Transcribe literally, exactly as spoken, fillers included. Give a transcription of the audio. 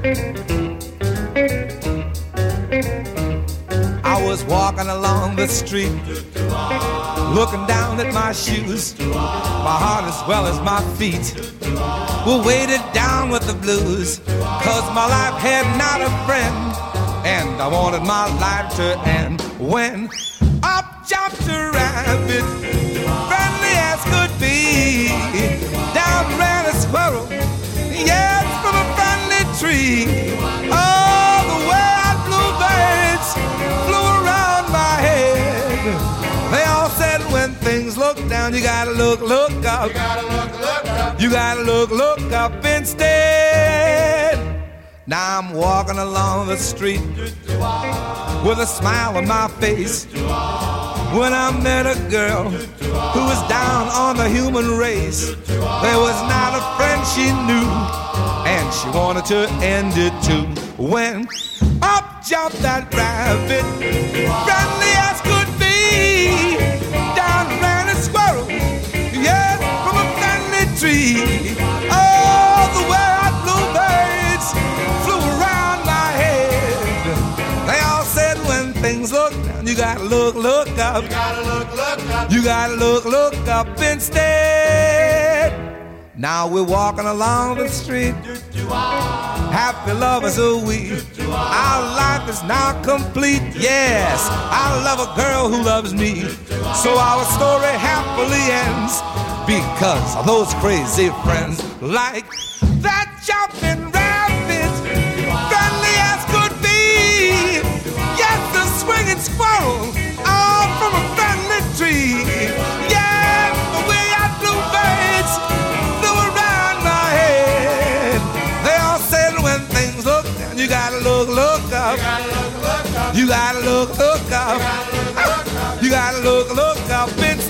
I was walking along the street, looking down at my shoes. My heart as well as my feet were weighted down with the blues, 'cause my life had not a friend, and I wanted my life to end. When up jumped a rabbit, friendly as could be. Down ran a squirrel, yes, from a friendly tree. Oh, the wild bluebirds flew around my head. They all said when things look down, you gotta look, look up. You gotta look, look up. You gotta look, look up instead. Now I'm walking along the street with a smile on my face, when I met a girl who was down on the human race. There was not a friend she knew, and she wanted to end it too. When up jumped that rabbit, friendly as could be. Down ran a squirrel, yes, from a friendly tree. Oh, the wild bluebirds flew around my head. They all said when things look down, you gotta look, look up. You gotta look, look up. You gotta look, look up instead. Now we're walking along the street, happy lovers are we. Our life is now complete. Yes, I love a girl who loves me. So our story happily ends because of those crazy friends, like that jumping rabbit, friendly as could be. Yes, the swinging squirrel, all from a friendly tree. Yes, the way our bluebirds flew around my head. They all said when things look down, you gotta look, look up. You gotta look, look up. You gotta look, look up. You gotta look, look up. It's